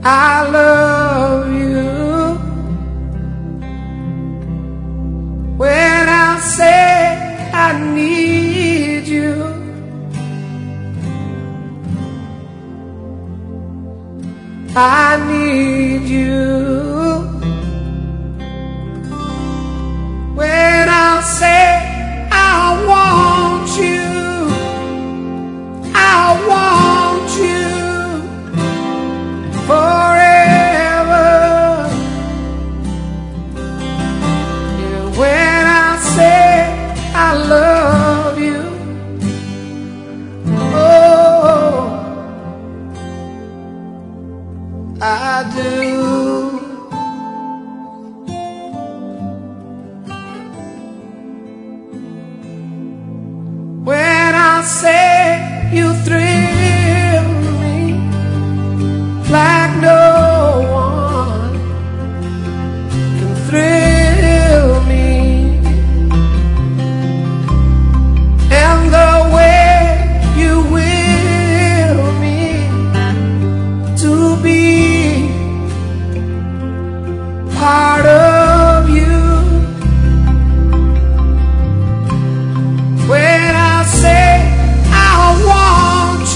I love you. When I say I need you, I need you. When I say I want you, I want you forever. And when I say I love you, oh, I do. When I say you thrill me like no one can thrill me, and the way you will me to be part of you. When I say I want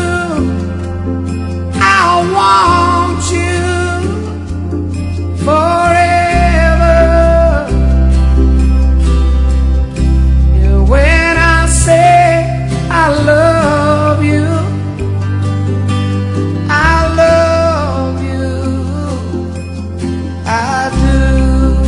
you, I want you forever. And when I say I love you, I love you, I do.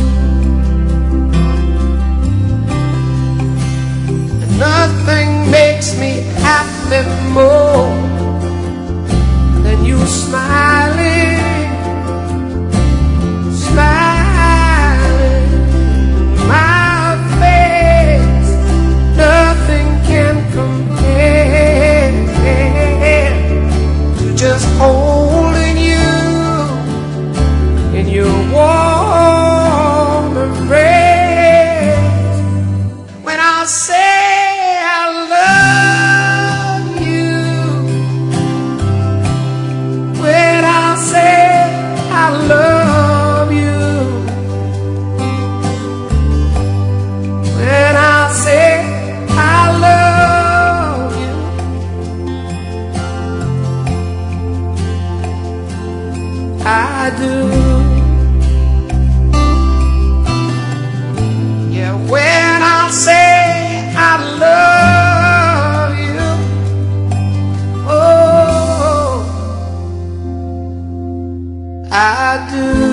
Nothing makes me happy more than you smiling, smiling in my face. Nothing can compare to just holding you in your warm embrace. When I say I love you, when I say I love you, I do. Yeah, when I say I love you, oh, I do.